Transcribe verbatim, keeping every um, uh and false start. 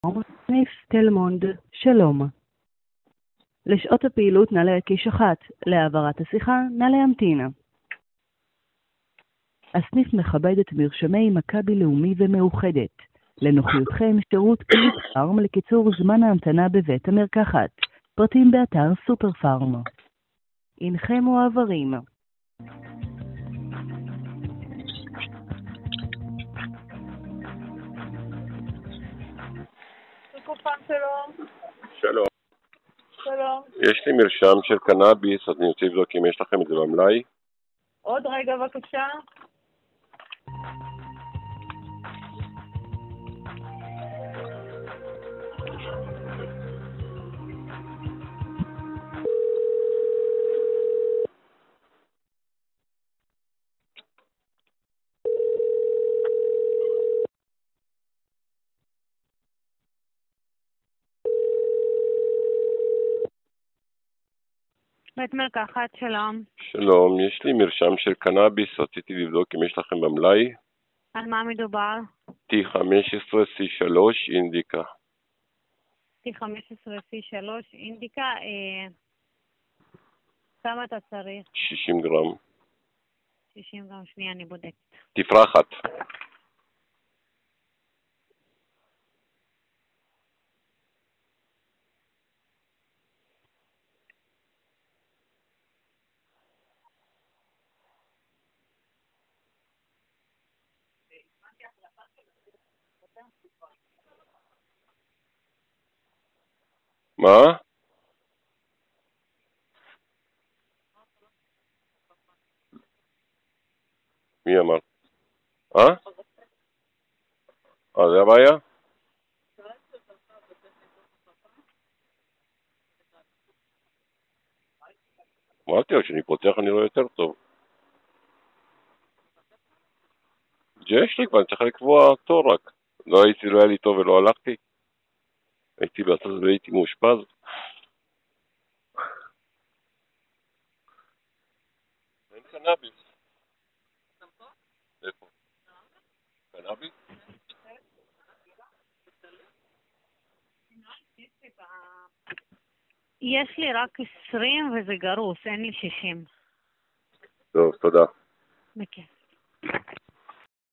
סניף תל מונד, שלום. לשעות הפעילות נא להקיש אחת, להעברת השיחה נא להמתין. הסניף מכבד את מרשמי מכבי לאומי ומאוחדת. לנוחיותכם שירות קליק פארם לקיצור זמן ההמתנה בבית המרקחת. פרטים באתר סופר פארם. אינכם מועברים. שלום. שלום. שלום. יש לי מרשם של קנאביס, אז אני רוצה לבדוק אם יש לכם את זה במלאי. עוד רגע בבקשה. בית מרקחת, שלום. שלום, יש לי מרשם של קנאביס, רציתי לבדוק אם יש לכם במלאי. על מה מדובר? טי חמש עשרה סי שלוש אינדיקה. טי חמש עשרה סי שלוש אינדיקה. אה, כמה אתה צריך? שישים גרם. שישים גרם, שנייה, אני בודקת. תפרחת. מה? מי אמר? אה? אה, זה הבעיה? אמרתי לו שאני פותח אני רואה יותר טוב. יש לי כבר, אני צריך לקבוע תור רק. לא הייתי, לא היה לי טוב ולא הלכתי. הייתי בעצם והייתי מאושפז. אין קנאביס. איפה? קנאביס? יש לי רק עשרים וזה גרוס, אין לי שישים. טוב, תודה. בכיף.